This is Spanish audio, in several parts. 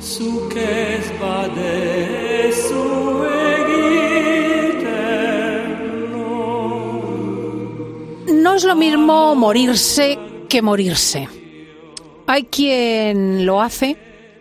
zuquez bade su eterno. No es lo mismo morirse que morirse. Hay quien lo hace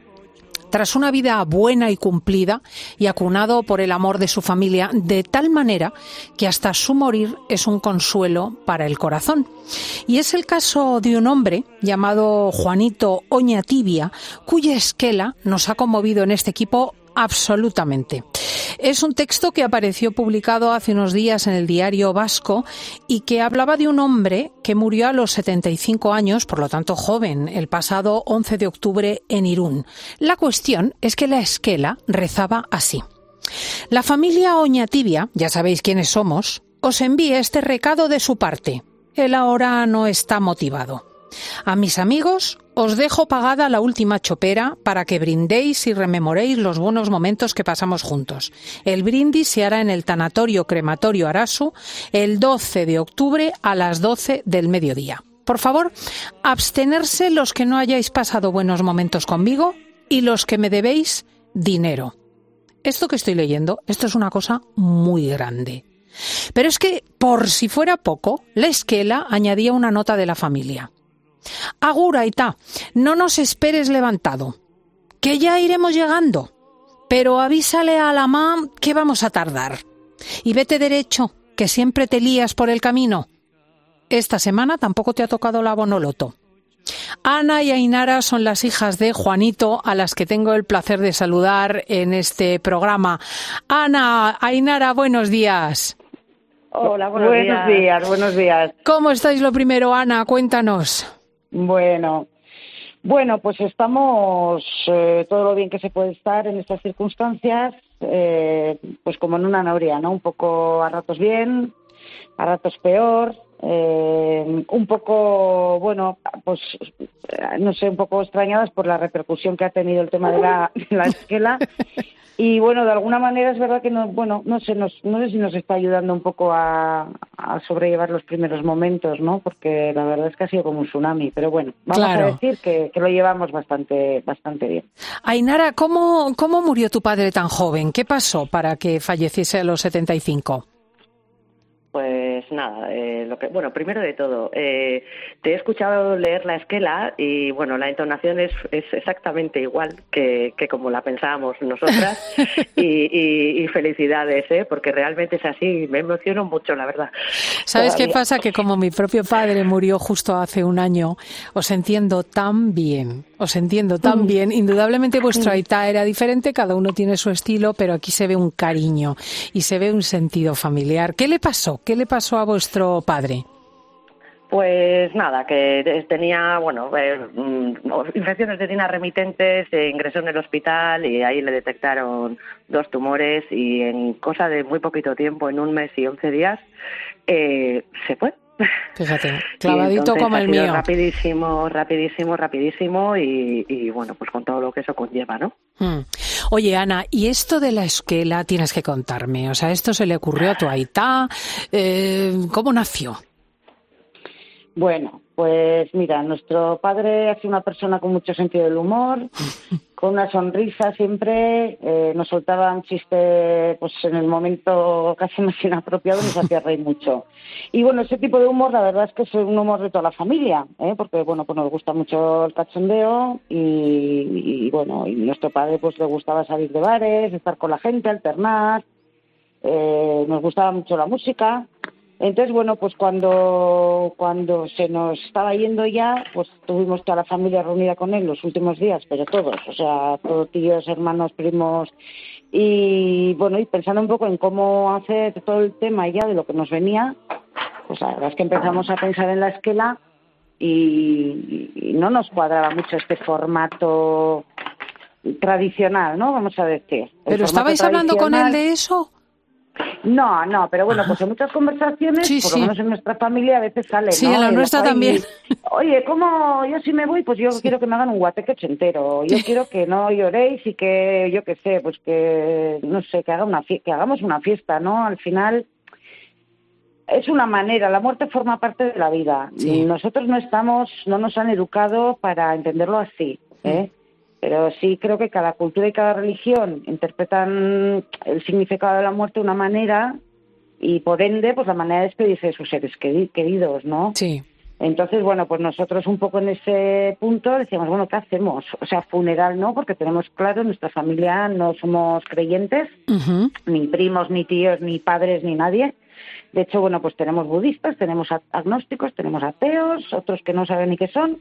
tras una vida buena y cumplida y acunado por el amor de su familia, de tal manera que hasta su morir es un consuelo para el corazón. Y es el caso de un hombre llamado Juanito Oñatibia, cuya esquela nos ha conmovido en este equipo absolutamente. Es un texto que apareció publicado hace unos días en el Diario Vasco y que hablaba de un hombre que murió a los 75 años, por lo tanto joven, el pasado 11 de octubre en Irún. La cuestión es que la esquela rezaba así: la familia Oñatibia, ya sabéis quiénes somos, os envía este recado de su parte. Él ahora no está motivado. A mis amigos os dejo pagada la última chopera para que brindéis y rememoréis los buenos momentos que pasamos juntos. El brindis se hará en el tanatorio crematorio Arasu el 12 de octubre a las 12 del mediodía. Por favor, abstenerse los que no hayáis pasado buenos momentos conmigo y los que me debéis dinero. Esto que estoy leyendo, esto es una cosa muy grande. Pero es que, por si fuera poco, la esquela añadía una nota de la familia. Agur, Aitá, no nos esperes levantado, que ya iremos llegando, pero avísale a la mam que vamos a tardar. Y vete derecho, que siempre te lías por el camino. Esta semana tampoco te ha tocado la bonoloto. Ana y Ainara son las hijas de Juanito, a las que tengo el placer de saludar en este programa. Ana, Ainara, buenos días. Hola, buenos días. Buenos días. ¿Cómo estáis lo primero, Ana? Cuéntanos. Bueno, pues estamos todo lo bien que se puede estar en estas circunstancias, pues como en una noria, ¿no? Un poco a ratos bien, a ratos peor, un poco, bueno, pues no sé, un poco extrañadas por la repercusión que ha tenido el tema de la esquela. Y bueno, de alguna manera es verdad que no sé si nos está ayudando un poco a sobrellevar los primeros momentos, ¿no? Porque la verdad es que ha sido como un tsunami, pero bueno, vamos a decir que lo llevamos bastante bien. Ainara, ¿cómo murió tu padre tan joven? ¿Qué pasó para que falleciese a los 75? Pues nada, primero de todo, te he escuchado leer la esquela y bueno, la entonación es exactamente igual que como la pensábamos nosotras y felicidades, porque realmente es así, me emociono mucho, la verdad. ¿Sabes qué pasa? Que como mi propio padre murió justo hace un año, os entiendo tan bien. Indudablemente vuestro Aitá era diferente, cada uno tiene su estilo, pero aquí se ve un cariño y se ve un sentido familiar. ¿Qué le pasó? ¿Qué le pasó a vuestro padre? Pues nada, que tenía, infecciones de orina remitentes, se ingresó en el hospital y ahí le detectaron 2 tumores y en cosa de muy poquito tiempo, en 1 mes y 11 días, se fue. Fíjate, clavadito como el mío. Rapidísimo y bueno, pues con todo lo que eso conlleva, ¿no? Oye, Ana, ¿y esto de la esquela tienes que contarme? O sea, ¿esto se le ocurrió a tu Aitá? ¿Cómo nació? Bueno, pues mira, nuestro padre ha sido una persona con mucho sentido del humor, con una sonrisa siempre, nos soltaba un chiste pues en el momento casi más inapropiado, nos hacía reír mucho. Y bueno, ese tipo de humor la verdad es que es un humor de toda la familia, porque bueno, pues nos gusta mucho el cachondeo y nuestro padre pues le gustaba salir de bares, estar con la gente, alternar, nos gustaba mucho la música. Entonces, bueno, pues cuando se nos estaba yendo ya, pues tuvimos toda la familia reunida con él los últimos días, pero todos, o sea, todos tíos, hermanos, primos, y bueno, y pensando un poco en cómo hacer todo el tema ya de lo que nos venía, pues la verdad es que empezamos a pensar en la esquela y no nos cuadraba mucho este formato tradicional, ¿no? Vamos a decir. ¿Pero estabais hablando con él de eso? No, pero bueno, pues en muchas conversaciones, por lo menos en nuestra familia, a veces sale, ¿no? Sí, en la nuestra también. Oye, ¿cómo yo si me voy? Pues yo quiero que me hagan un guateque ochentero. Yo quiero que no lloréis y que, yo qué sé, pues que, no sé, que hagamos una fiesta, ¿no? Al final es una manera, la muerte forma parte de la vida. Sí. Nosotros no nos han educado para entenderlo así, Pero sí creo que cada cultura y cada religión interpretan el significado de la muerte de una manera y por ende pues la manera de despedirse de sus seres queridos, ¿no? Sí. Entonces, bueno, pues nosotros un poco en ese punto decíamos, bueno, ¿qué hacemos? O sea, funeral no, porque tenemos claro, en nuestra familia no somos creyentes, ni primos, ni tíos, ni padres, ni nadie. De hecho, bueno, pues tenemos budistas, tenemos agnósticos, tenemos ateos, otros que no saben ni qué son.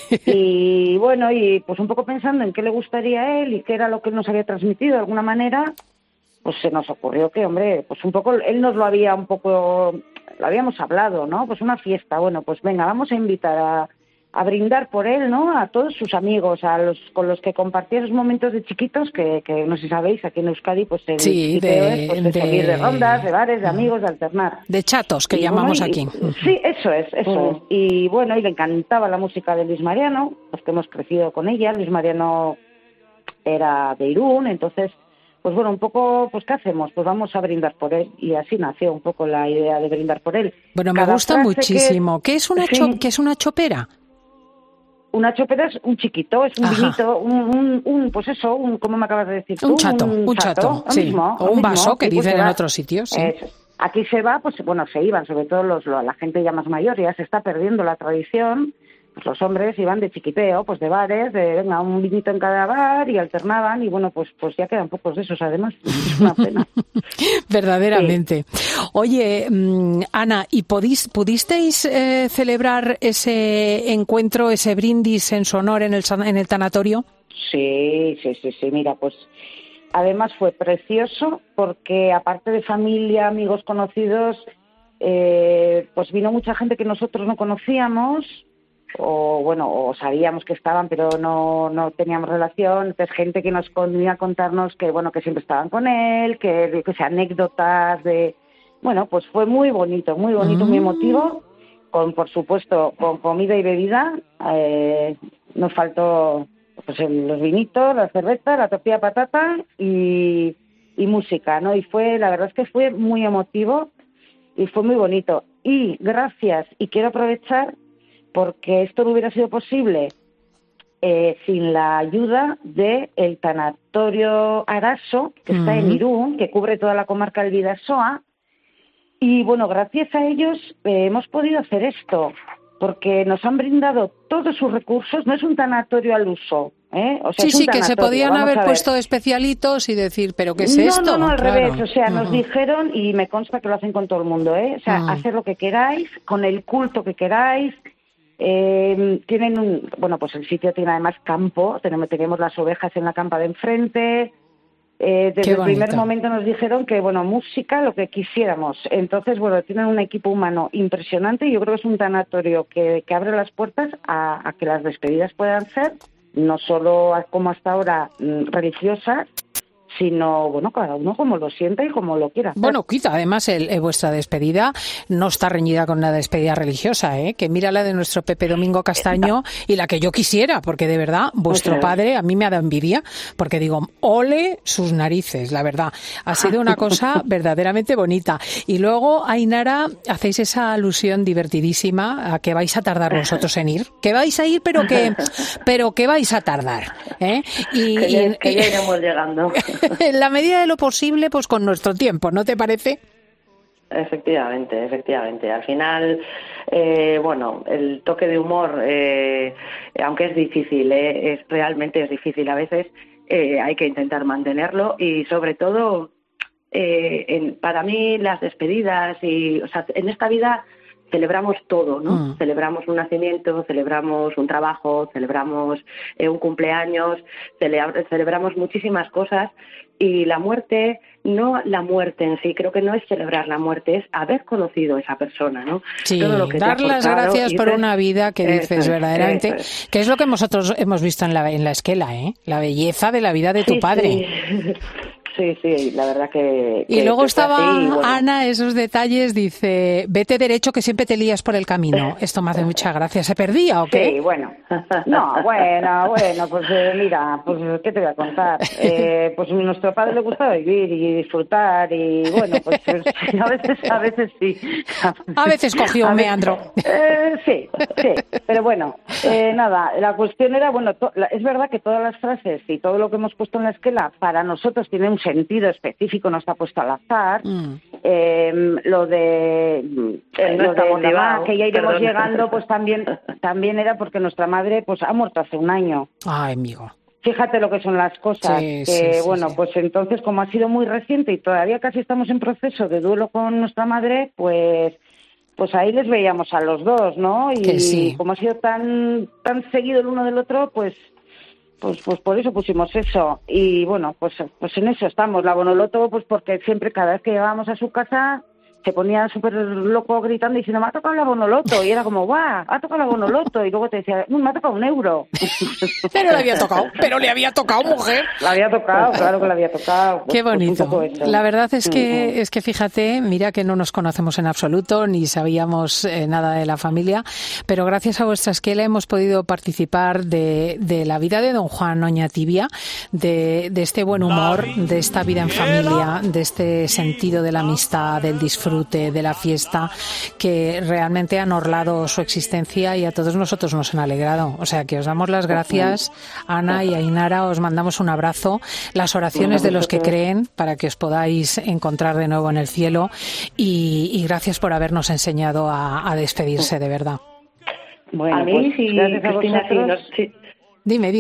Y bueno, y pues un poco pensando en qué le gustaría a él y qué era lo que él nos había transmitido de alguna manera, pues se nos ocurrió que, hombre, pues un poco, él nos lo había un poco, lo habíamos hablado, ¿no? Pues una fiesta, bueno, pues venga, vamos a invitar a brindar por él, ¿no? A todos sus amigos, a los con los que compartía esos momentos de chiquitos, que no sé si sabéis, aquí en Euskadi, pues el chiquiteo es pues, de salir de rondas, de bares, de amigos, de alternar. De chatos, que llamamos aquí. Sí, eso es. Y bueno, y le encantaba la música de Luis Mariano, los que hemos crecido con ella. Luis Mariano era de Irún, entonces pues bueno, un poco, pues ¿qué hacemos? Pues vamos a brindar por él. Y así nació un poco la idea de brindar por él. Bueno, me gusta muchísimo. ¿Qué es una ¿Qué es una chopera? Una chopera es un chiquito, es un vinito, pues eso, ¿cómo me acabas de decir tú? Un chato, sí. Mismo, o un vaso, mismo, que sí, dicen pues en otros sitios, sí. Aquí se va, pues bueno, se iban, sobre todo la gente ya más mayor, ya se está perdiendo la tradición. Pues los hombres iban de chiquiteo, pues de bares, de venga, un vinito en cada bar y alternaban y bueno, pues ya quedan pocos de esos además. Es una pena. Verdaderamente. Sí. Oye, Ana, ¿y pudisteis celebrar ese encuentro, ese brindis en su honor en el tanatorio? Sí. Mira, pues además fue precioso porque aparte de familia, amigos conocidos, pues vino mucha gente que nosotros no conocíamos. O sabíamos que estaban pero no teníamos relación, entonces gente que nos venía a contarnos que bueno, que siempre estaban con él, que anécdotas de, bueno, pues fue muy bonito, muy emotivo, por supuesto con comida y bebida, nos faltó pues los vinitos, la cerveza, la tortilla de patata y música, ¿no? Y la verdad es que fue muy emotivo y fue muy bonito, y gracias, y quiero aprovechar porque esto no hubiera sido posible sin la ayuda del tanatorio Araso, que está en Irún, que cubre toda la comarca del Bidasoa. Y bueno, gracias a ellos hemos podido hacer esto, porque nos han brindado todos sus recursos. No es un tanatorio al uso, O sea, sí, que se podían haber puesto especialitos y decir, ¿pero qué es esto? No, al revés. O sea, nos dijeron, y me consta que lo hacen con todo el mundo, O sea, hacer lo que queráis, con el culto que queráis. Tienen pues el sitio tiene además campo, tenemos las ovejas en la campa de enfrente. Desde el primer momento nos dijeron que, música, lo que quisiéramos. Entonces, tienen un equipo humano impresionante y yo creo que es un tanatorio que abre las puertas a que las despedidas puedan ser, no solo como hasta ahora religiosas, sino, cada uno como lo sienta y como lo quiera hacer. Bueno, quizá además vuestra despedida no está reñida con una despedida religiosa, que mira la de nuestro Pepe Domingo Castaño y la que yo quisiera, porque de verdad, vuestro padre a mí me ha dado envidia, porque digo, ole sus narices, la verdad. Ha sido una cosa verdaderamente bonita. Y luego, Ainara, hacéis esa alusión divertidísima a que vais a tardar vosotros en ir. Que vais a ir, pero que vais a tardar. Que ya iremos llegando. En la medida de lo posible, pues con nuestro tiempo, ¿no te parece? Efectivamente. Al final, el toque de humor, aunque es difícil, realmente es difícil a veces, hay que intentar mantenerlo y sobre todo, para mí las despedidas en esta vida celebramos todo, ¿no? Celebramos un nacimiento, celebramos un trabajo, celebramos un cumpleaños, celebramos muchísimas cosas y la muerte, no la muerte en sí, creo que no es celebrar la muerte, es haber conocido a esa persona, ¿no? Sí, todo lo que dar las gracias por una vida que dices verdaderamente, que es lo que nosotros hemos visto en la esquela, la belleza de la vida de tu padre. Sí, la verdad que... Y luego estaba así, bueno. Ana, esos detalles, dice, vete derecho que siempre te lías por el camino. Esto me hace mucha gracia. ¿Se perdía o qué? Sí, bueno. No, bueno, pues mira, pues ¿qué te voy a contar? Pues a nuestro padre le gustaba vivir y disfrutar y bueno, pues a veces sí. A veces cogió un meandro. Sí, pero bueno, nada, la cuestión era, bueno, es verdad que todas las frases y todo lo que hemos puesto en la esquela para nosotros tiene un sentido específico, no está puesto al azar. Lo de la mamá, que ya iremos llegando, pues también era porque nuestra madre pues ha muerto hace un año. Ay, amigo. Fíjate lo que son las cosas. Sí, pues entonces, como ha sido muy reciente y todavía casi estamos en proceso de duelo con nuestra madre, pues ahí les veíamos a los dos, ¿no? Y como ha sido tan seguido el uno del otro, pues por eso pusimos eso. Y bueno, pues en eso estamos. La Bonoloto, pues porque siempre, cada vez que llegábamos a su casa, se ponía súper loco gritando diciendo, me ha tocado la Bonoloto. Y era como, ¡guau! Ha tocado la Bonoloto. Y luego te decía, me ha tocado €1. Pero le había tocado, mujer. La había tocado, claro que la había tocado. Qué bonito. Pues la verdad es que fíjate, mira que no nos conocemos en absoluto, ni sabíamos nada de la familia, pero gracias a vuestra esquela hemos podido participar de la vida de don Juan Oñatibia, de este buen humor, de esta vida en familia, de este sentido de la amistad, del disfrute, de la fiesta, que realmente han orlado su existencia y a todos nosotros nos han alegrado. O sea que os damos las gracias, Ana y Ainara, os mandamos un abrazo, las oraciones de los que creen para que os podáis encontrar de nuevo en el cielo y gracias por habernos enseñado a despedirse, de verdad. Bueno, a mí, Cristina, Dime.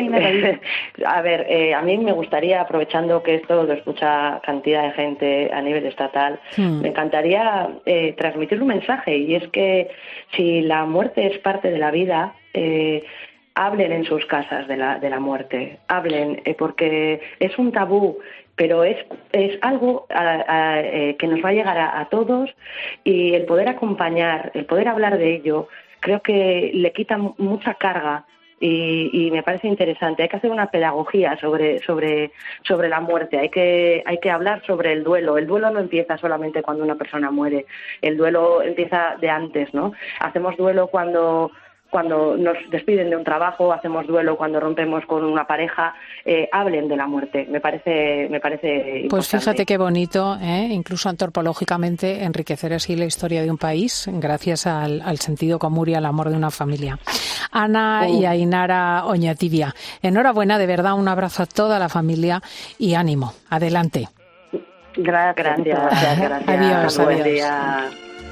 A ver, a mí me gustaría, aprovechando que esto lo escucha cantidad de gente a nivel estatal, me encantaría transmitir un mensaje, y es que si la muerte es parte de la vida, hablen en sus casas de la muerte, hablen, porque es un tabú, pero es algo que nos va a llegar a todos, y el poder acompañar, el poder hablar de ello, creo que le quita mucha carga. Y me parece interesante. Hay que hacer una pedagogía sobre la muerte. Hay que hablar sobre el duelo. El duelo no empieza solamente cuando una persona muere. El duelo empieza de antes, ¿no? Hacemos duelo cuando nos despiden de un trabajo, hacemos duelo cuando rompemos con una pareja. Hablen de la muerte. Me parece importante. Pues fíjate qué bonito, incluso antropológicamente, enriquecer así la historia de un país gracias al sentido común y al amor de una familia. Ana y Ainara Oñatibia, enhorabuena, de verdad, un abrazo a toda la familia y ánimo. Adelante. Gracias. Adiós. Buen día.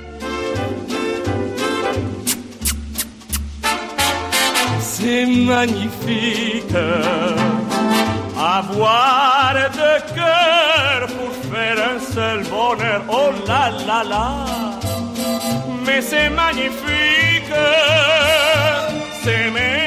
C'est magnifique, avoir deux cœurs pour faire un seul bonheur, oh la la la. Mais c'est magnifique, s'aimer